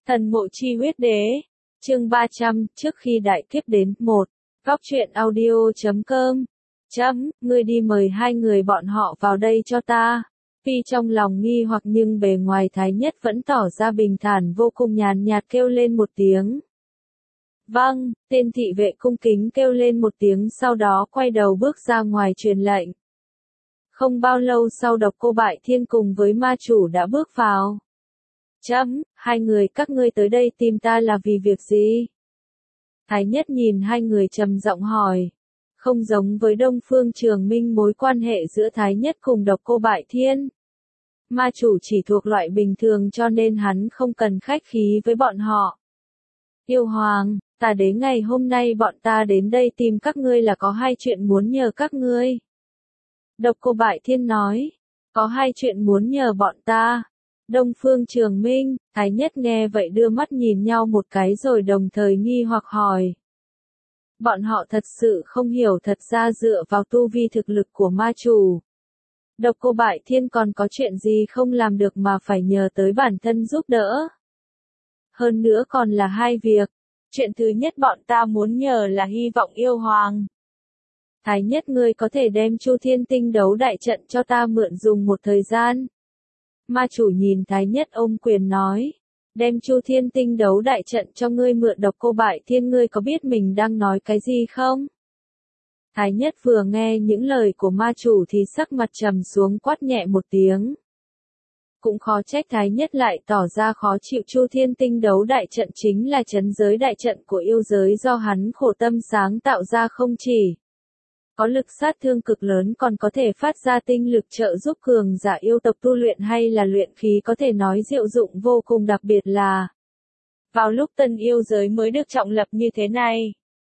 Thần mộ chi huyết đế. Chương 300, trước khi đại kiếp đến. 1. Góc truyện audio.com. Ngươi đi mời hai người bọn họ vào đây cho ta. Phi trong lòng nghi hoặc nhưng bề ngoài Thái Nhất vẫn tỏ ra bình thản vô cùng nhàn nhạt kêu lên một tiếng. Vâng, tên thị vệ cung kính kêu lên một tiếng sau đó quay đầu bước ra ngoài truyền lệnh. Không bao lâu sau Độc Cô Bại Thiên cùng với ma chủ đã bước vào. Hai người các ngươi tới đây tìm ta là vì việc gì? Thái Nhất nhìn hai người trầm giọng hỏi. Không giống với Đông Phương Trường Minh mối quan hệ giữa Thái Nhất cùng Độc Cô Bại Thiên. Ma chủ chỉ thuộc loại bình thường cho nên hắn không cần khách khí với bọn họ. Yêu Hoàng, ta đến ngày hôm nay bọn ta đến đây tìm các ngươi là có hai chuyện muốn nhờ các ngươi. Độc Cô Bại Thiên nói, có hai chuyện muốn nhờ bọn ta. Đông Phương Trường Minh, Thái Nhất nghe vậy đưa mắt nhìn nhau một cái rồi đồng thời nghi hoặc hỏi. Bọn họ thật sự không hiểu thật ra dựa vào tu vi thực lực của ma chủ. Độc Cô Bại Thiên còn có chuyện gì không làm được mà phải nhờ tới bản thân giúp đỡ. Hơn nữa còn là hai việc. Chuyện thứ nhất bọn ta muốn nhờ là hy vọng Yêu Hoàng. Thái Nhất ngươi có thể đem Chu Thiên Tinh Đấu Đại Trận cho ta mượn dùng một thời gian. Ma chủ nhìn Thái Nhất ôm quyền nói. Đem Chu Thiên Tinh Đấu Đại Trận cho ngươi mượn. Độc Cô Bại Thiên ngươi có biết mình đang nói cái gì không? Thái Nhất vừa nghe những lời của ma chủ thì sắc mặt trầm xuống quát nhẹ một tiếng. Cũng khó trách Thái Nhất lại tỏ ra khó chịu. Chu Thiên Tinh Đấu Đại Trận chính là trấn giới đại trận của yêu giới do hắn khổ tâm sáng tạo ra không chỉ có lực sát thương cực lớn còn có thể phát ra tinh lực trợ giúp cường giả yêu tộc tu luyện hay là luyện khí có thể nói diệu dụng vô cùng đặc biệt là vào lúc tân yêu giới mới được trọng lập như thế này.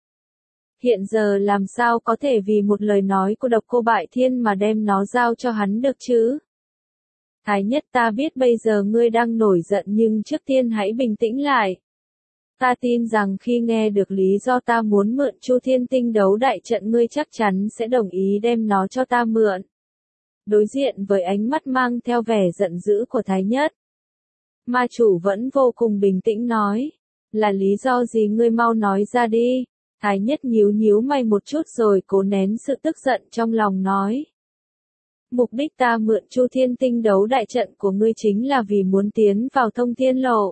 Hiện giờ làm sao có thể vì một lời nói của Độc Cô Bại Thiên mà đem nó giao cho hắn được chứ? Thái Nhất ta biết bây giờ ngươi đang nổi giận nhưng trước tiên hãy bình tĩnh lại. Ta tin rằng khi nghe được lý do ta muốn mượn Chu Thiên Tinh Đấu Đại Trận ngươi chắc chắn sẽ đồng ý đem nó cho ta mượn. Đối diện với ánh mắt mang theo vẻ giận dữ của Thái Nhất. Ma chủ vẫn vô cùng bình tĩnh nói. Là lý do gì ngươi mau nói ra đi. Thái Nhất nhíu mày một chút rồi cố nén sự tức giận trong lòng nói. Mục đích ta mượn Chu Thiên Tinh Đấu Đại Trận của ngươi chính là vì muốn tiến vào Thông Thiên Lộ.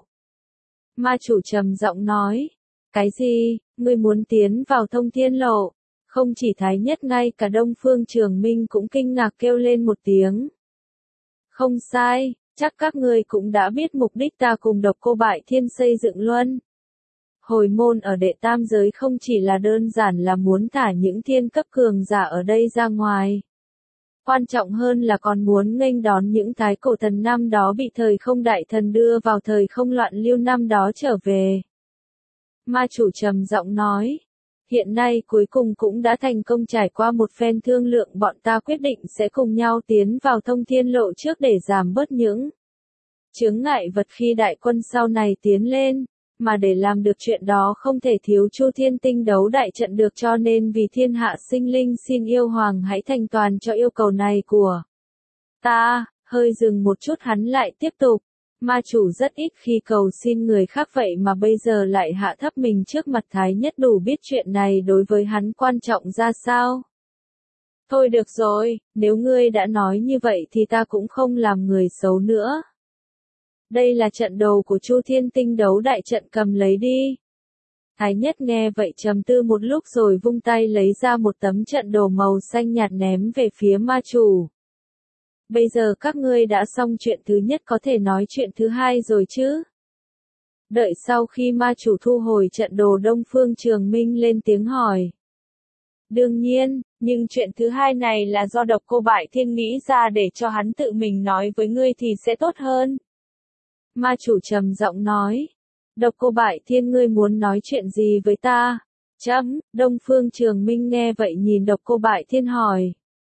Ma chủ trầm giọng nói. Cái gì, ngươi muốn tiến vào Thông Thiên Lộ? Không chỉ Thái Nhất ngay cả Đông Phương Trường Minh cũng kinh ngạc kêu lên một tiếng. Không sai, chắc các ngươi cũng đã biết mục đích ta cùng Độc Cô Bại Thiên xây dựng luân hồi môn ở đệ tam giới không chỉ là đơn giản là muốn thả những thiên cấp cường giả ở đây ra ngoài. Quan trọng hơn là còn muốn nghênh đón những thái cổ thần năm đó bị thời không đại thần đưa vào thời không loạn lưu năm đó trở về. Ma chủ trầm giọng nói. Hiện nay cuối cùng cũng đã thành công trải qua một phen thương lượng bọn ta quyết định sẽ cùng nhau tiến vào Thông Thiên Lộ trước để giảm bớt những chướng ngại vật khi đại quân sau này tiến lên. Mà để làm được chuyện đó không thể thiếu Chu Thiên Tinh Đấu Đại Trận được cho nên vì thiên hạ sinh linh xin Yêu Hoàng hãy thành toàn cho yêu cầu này của ta. Hơi dừng một chút hắn lại tiếp tục. Ma chủ rất ít khi cầu xin người khác vậy mà bây giờ lại hạ thấp mình trước mặt Thái Nhất đủ biết chuyện này đối với hắn quan trọng ra sao. Thôi được rồi, nếu ngươi đã nói như vậy thì ta cũng không làm người xấu nữa. Đây là trận đồ của Chu Thiên Tinh Đấu Đại Trận cầm lấy đi. Thái Nhất nghe vậy trầm tư một lúc rồi vung tay lấy ra một tấm trận đồ màu xanh nhạt ném về phía ma chủ. Bây giờ các ngươi đã xong chuyện thứ nhất có thể nói chuyện thứ hai rồi chứ? Đợi sau khi ma chủ thu hồi trận đồ Đông Phương Trường Minh lên tiếng hỏi. Đương nhiên, nhưng chuyện thứ hai này là do Độc Cô Bại Thiên nghĩ ra để cho hắn tự mình nói với ngươi thì sẽ tốt hơn. Ma chủ trầm giọng nói. Độc Cô Bại Thiên ngươi muốn nói chuyện gì với ta? Đông Phương Trường Minh nghe vậy nhìn Độc Cô Bại Thiên hỏi.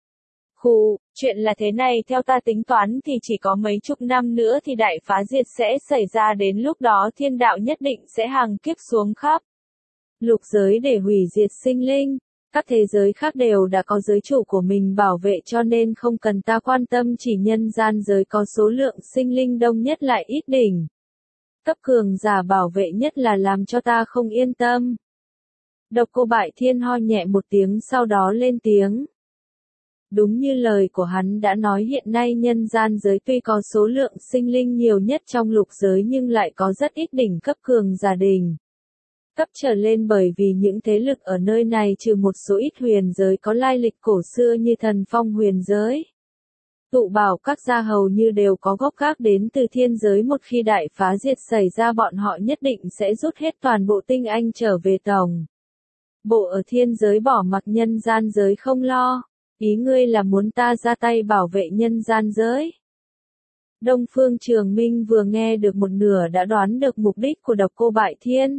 Chuyện là thế này theo ta tính toán thì chỉ có mấy chục năm nữa thì đại phá diệt sẽ xảy ra đến lúc đó thiên đạo nhất định sẽ hàng kiếp xuống khắp lục giới để hủy diệt sinh linh. Các thế giới khác đều đã có giới chủ của mình bảo vệ cho nên không cần ta quan tâm chỉ nhân gian giới có số lượng sinh linh đông nhất lại ít đỉnh. Cấp cường giả bảo vệ nhất là làm cho ta không yên tâm. Độc Cô Bại Thiên ho nhẹ một tiếng sau đó lên tiếng. Đúng như lời của hắn đã nói, hiện nay nhân gian giới tuy có số lượng sinh linh nhiều nhất trong lục giới nhưng lại có rất ít đỉnh cấp cường giả đỉnh cấp trở lên, bởi vì những thế lực ở nơi này trừ một số ít huyền giới có lai lịch cổ xưa như Thần Phong huyền giới, Tụ Bảo các gia hầu như đều có gốc gác đến từ thiên giới, một khi đại phá diệt xảy ra bọn họ nhất định sẽ rút hết toàn bộ tinh anh trở về tổng bộ ở thiên giới, bỏ mặc nhân gian giới không lo. Ý ngươi là muốn ta ra tay bảo vệ nhân gian giới? Đông Phương Trường Minh vừa nghe được một nửa đã đoán được mục đích của Độc Cô Bại Thiên.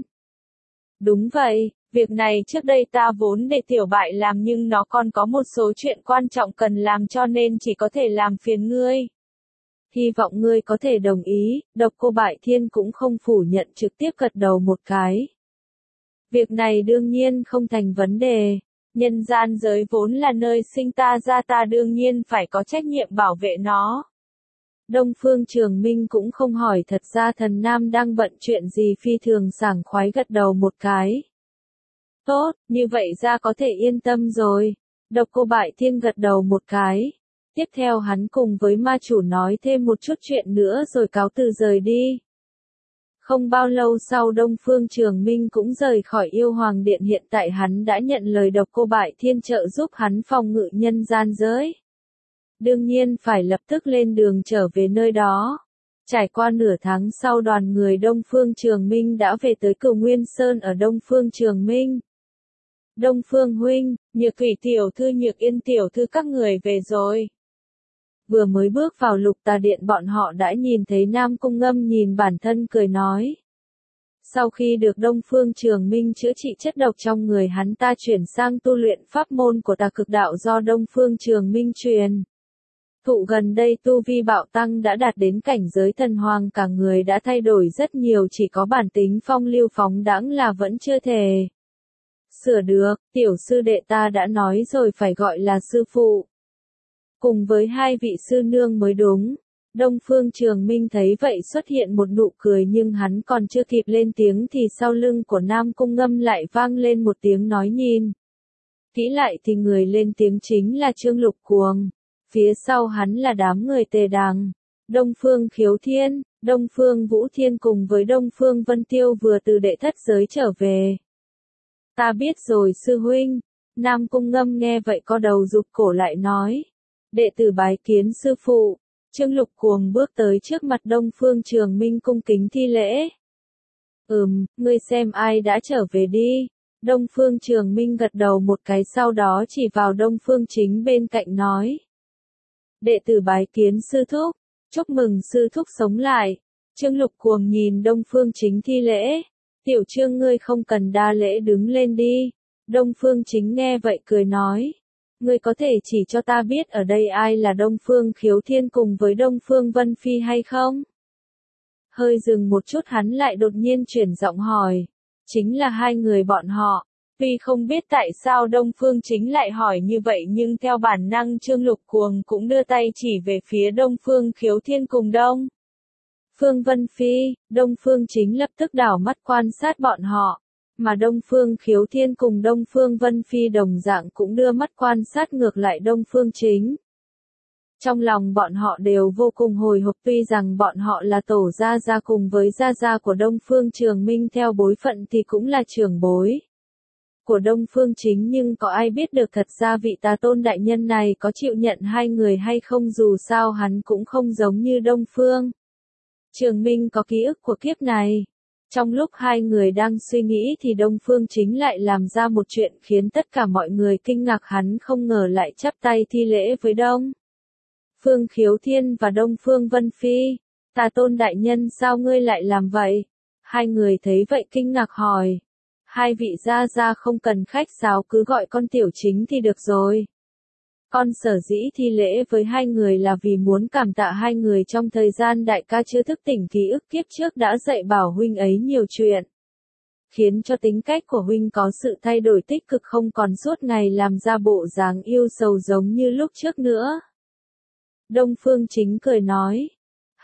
Đúng vậy, việc này trước đây ta vốn để Tiểu Bại làm nhưng nó còn có một số chuyện quan trọng cần làm cho nên chỉ có thể làm phiền ngươi. Hy vọng ngươi có thể đồng ý. Độc Cô Bại Thiên cũng không phủ nhận, trực tiếp gật đầu một cái. Việc này đương nhiên không thành vấn đề. Nhân gian giới vốn là nơi sinh ta ra, ta đương nhiên phải có trách nhiệm bảo vệ nó. Đông Phương Trường Minh cũng không hỏi thật ra thần nam đang bận chuyện gì, phi thường sảng khoái gật đầu một cái. Tốt, như vậy ra có thể yên tâm rồi. Độc Cô Bại Thiên gật đầu một cái. Tiếp theo hắn cùng với ma chủ nói thêm một chút chuyện nữa rồi cáo từ rời đi. Không bao lâu sau Đông Phương Trường Minh cũng rời khỏi Yêu Hoàng Điện, hiện tại hắn đã nhận lời Độc Cô Bại Thiên trợ giúp hắn phòng ngự nhân gian giới. Đương nhiên phải lập tức lên đường trở về nơi đó. Trải qua nửa tháng sau, đoàn người Đông Phương Trường Minh đã về tới Cửu Nguyên Sơn ở Đông Phương Trường Minh. Đông Phương huynh, Nhược Thủy tiểu thư, Nhược Yên tiểu thư các người về rồi. Vừa mới bước vào Lục Tà Điện, bọn họ đã nhìn thấy Nam Cung Ngâm nhìn bản thân cười nói. Sau khi được Đông Phương Trường Minh chữa trị chất độc trong người hắn, ta chuyển sang tu luyện pháp môn của Tà Cực Đạo do Đông Phương Trường Minh truyền. Thụ gần đây tu vi bạo tăng, đã đạt đến cảnh giới thần hoàng, cả người đã thay đổi rất nhiều, chỉ có bản tính phong lưu phóng đãng là vẫn chưa thể sửa được. Tiểu sư đệ ta đã nói rồi, phải gọi là sư phụ cùng với hai vị sư nương mới đúng. Đông Phương Trường Minh thấy vậy xuất hiện một nụ cười, nhưng hắn còn chưa kịp lên tiếng thì sau lưng của Nam Cung Ngâm lại vang lên một tiếng nói, nhìn kỹ lại thì người lên tiếng chính là Trương Lục Cuồng. Phía sau hắn là đám người Tề Đằng, Đông Phương Khiếu Thiên, Đông Phương Vũ Thiên cùng với Đông Phương Vân Tiêu vừa từ đệ thất giới trở về. Ta biết rồi sư huynh. Nam Cung Ngâm nghe vậy co đầu rụt cổ lại nói. Đệ tử bái kiến sư phụ. Trương Lục Cuồng bước tới trước mặt Đông Phương Trường Minh cung kính thi lễ. Ngươi xem ai đã trở về đi. Đông Phương Trường Minh gật đầu một cái, sau đó chỉ vào Đông Phương Chính bên cạnh nói. Đệ tử bái kiến sư thúc. Chúc mừng sư thúc sống lại. Trương Lục Cuồng nhìn Đông Phương Chính thi lễ. Tiểu Trương, ngươi không cần đa lễ, đứng lên đi. Đông Phương Chính nghe vậy cười nói. Ngươi có thể chỉ cho ta biết ở đây ai là Đông Phương Khiếu Thiên cùng với Đông Phương Vân Phi hay không? Hơi dừng một chút hắn lại đột nhiên chuyển giọng hỏi. Chính là hai người bọn họ. Tuy không biết tại sao Đông Phương Chính lại hỏi như vậy, nhưng theo bản năng Trương Lục Cuồng cũng đưa tay chỉ về phía Đông Phương Khiếu Thiên cùng Đông Phương Vân Phi. Đông Phương Chính lập tức đảo mắt quan sát bọn họ, mà Đông Phương Khiếu Thiên cùng Đông Phương Vân Phi đồng dạng cũng đưa mắt quan sát ngược lại Đông Phương Chính. Trong lòng bọn họ đều vô cùng hồi hộp, tuy rằng bọn họ là tổ gia gia cùng với gia gia của Đông Phương Trường Minh, theo bối phận thì cũng là trưởng bối của Đông Phương Chính, nhưng có ai biết được thật ra vị Tà Tôn đại nhân này có chịu nhận hai người hay không, dù sao hắn cũng không giống như Đông Phương Trường Minh có ký ức của kiếp này. Trong lúc hai người đang suy nghĩ thì Đông Phương Chính lại làm ra một chuyện khiến tất cả mọi người kinh ngạc, hắn không ngờ lại chắp tay thi lễ với Đông Phương Khiếu Thiên và Đông Phương Vân Phi. Tà Tôn đại nhân, sao ngươi lại làm vậy? Hai người thấy vậy kinh ngạc hỏi. Hai vị gia gia không cần khách sáo, cứ gọi con Tiểu Chính thì được rồi. Con sở dĩ thi lễ với hai người là vì muốn cảm tạ hai người trong thời gian đại ca chưa thức tỉnh ký ức kiếp trước đã dạy bảo huynh ấy nhiều chuyện, khiến cho tính cách của huynh có sự thay đổi tích cực, không còn suốt ngày làm ra bộ dáng yêu sầu giống như lúc trước nữa. Đông Phương Chính cười nói.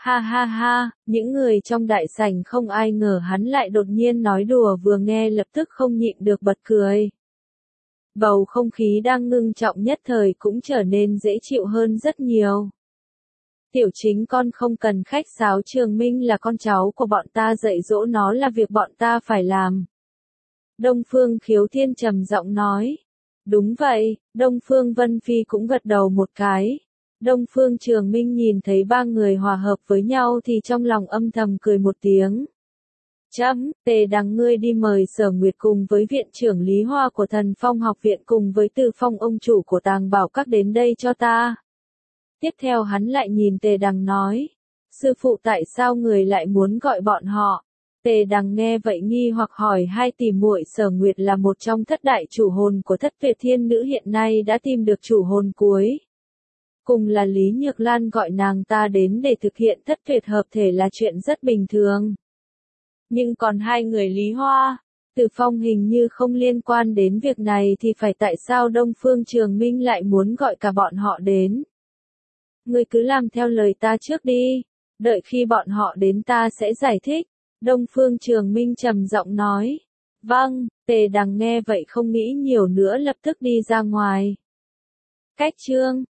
Ha ha ha, những người trong đại sảnh không ai ngờ hắn lại đột nhiên nói đùa, vừa nghe lập tức không nhịn được bật cười. Bầu không khí đang ngưng trọng nhất thời cũng trở nên dễ chịu hơn rất nhiều. Tiểu Chính, con không cần khách sáo, Trường Minh là con cháu của bọn ta, dạy dỗ nó là việc bọn ta phải làm. Đông Phương Khiếu Thiên trầm giọng nói. Đúng vậy, Đông Phương Vân Phi cũng gật đầu một cái. Đông Phương Trường Minh nhìn thấy ba người hòa hợp với nhau thì trong lòng âm thầm cười một tiếng. Tề Đằng, ngươi đi mời Sở Nguyệt cùng với viện trưởng Lý Hoa của Thần Phong học viện cùng với Từ Phong ông chủ của Tàng Bảo Các đến đây cho ta. Tiếp theo hắn lại nhìn Tề Đằng nói. Sư phụ, tại sao người lại muốn gọi bọn họ? Tề Đằng nghe vậy nghi hoặc hỏi, hai tỷ muội Sở Nguyệt là một trong thất đại chủ hồn của Thất Tuyệt Thiên Nữ, hiện nay đã tìm được chủ hồn cuối. Cùng là Lý Nhược Lan gọi nàng ta đến để thực hiện thất tuyệt hợp thể là chuyện rất bình thường. Nhưng còn hai người Lý Hoa, Từ Phong hình như không liên quan đến việc này, thì phải tại sao Đông Phương Trường Minh lại muốn gọi cả bọn họ đến? Ngươi cứ làm theo lời ta trước đi, đợi khi bọn họ đến ta sẽ giải thích. Đông Phương Trường Minh trầm giọng nói. Vâng, Tề Đằng nghe vậy không nghĩ nhiều nữa, lập tức đi ra ngoài. Cách chương